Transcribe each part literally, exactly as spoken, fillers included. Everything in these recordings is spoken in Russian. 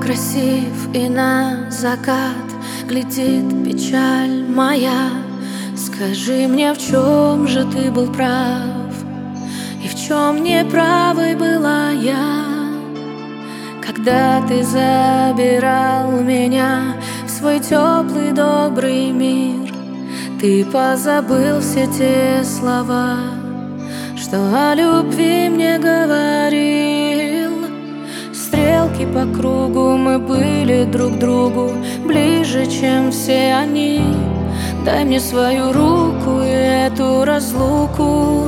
красив, и на закат глядит печаль моя. Скажи мне, в чем же ты был прав, и в чем неправой была я, когда ты забирал меня в свой теплый добрый мир. Ты позабыл все те слова, что о любви мне говорил. Стрелки по кругу, мы были друг другу ближе, чем все они. Дай мне свою руку и эту разлуку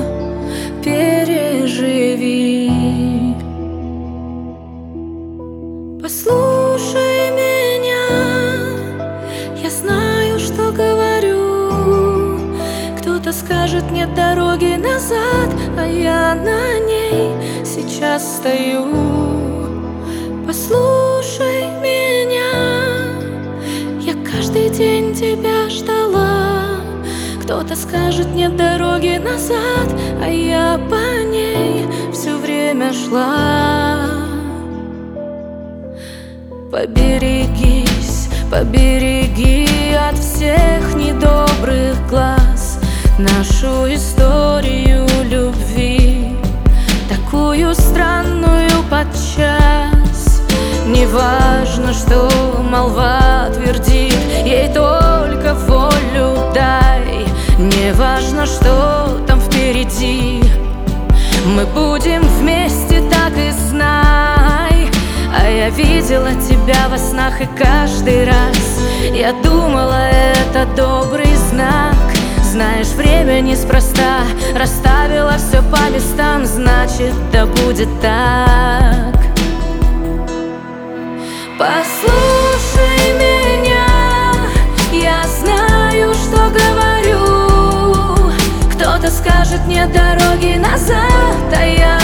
переживи. Послушай меня, я знаю, что говорю. Кто-то скажет, нет дороги назад, а я на ней сейчас стою. Послушай меня, я каждый день тебя ждала. Кто-то скажет, нет дороги назад, а я по ней все время шла. Поберегись, побереги от всех недобрых глаз нашу историю любви, такую странную подчас. Не важно, что молва твердит, ей только волю дай. Не важно, что там впереди, мы будем вместе, так и знай. А я видела тебя во снах, и каждый раз я думала, это добрый знак. Знаешь, время неспроста расставило все по местам, значит, да будет так. Послушай меня, я знаю, что говорю. Кто-то скажет, нет дороги назад, а я